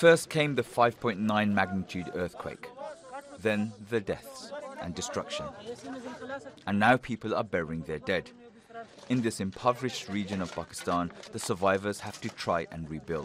First came the 5.9 magnitude earthquake, then the deaths and destruction. And now people are burying their dead. In this impoverished region of Pakistan, the survivors have to try and rebuild.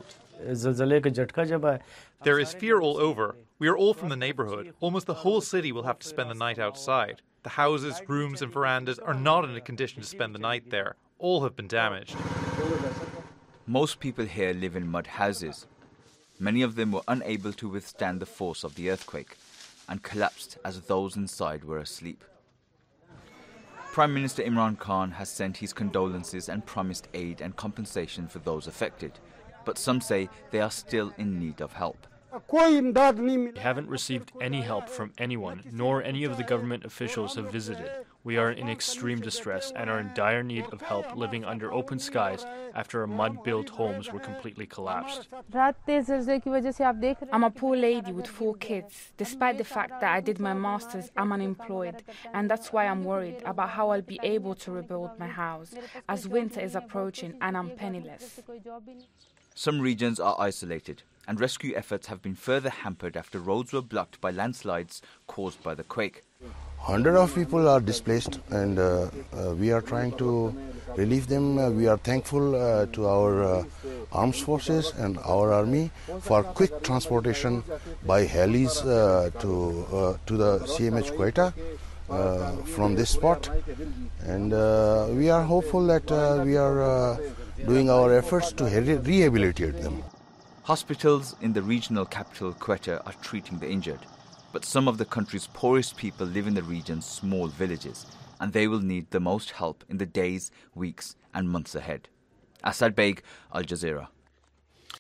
There is fear all over. We are all from the neighborhood. Almost the whole city will have to spend the night outside. The houses, rooms and verandas are not in a condition to spend the night there. All have been damaged. Most people here live in mud houses. Many of them were unable to withstand the force of the earthquake and collapsed as those inside were asleep. Prime Minister Imran Khan has sent his condolences and promised aid and compensation for those affected, but some say they are still in need of help. We haven't received any help from anyone, nor any of the government officials have visited. We are in extreme distress and are in dire need of help living under open skies after our mud-built homes were completely collapsed. I'm a poor lady with 4 kids. Despite the fact that I did my master's, I'm unemployed, and that's why I'm worried about how I'll be able to rebuild my house, as winter is approaching and I'm penniless. Some regions are isolated, and rescue efforts have been further hampered after roads were blocked by landslides caused by the quake. Hundreds of people are displaced, and we are trying to relieve them. We are thankful to our armed forces and our army for quick transportation by helis to the CMH Quetta from this spot. And we are hopeful that we are doing our efforts to rehabilitate them. Hospitals in the regional capital Quetta are treating the injured, but some of the country's poorest people live in the region's small villages, and they will need the most help in the days, weeks and months ahead. Asad Beg, Al Jazeera.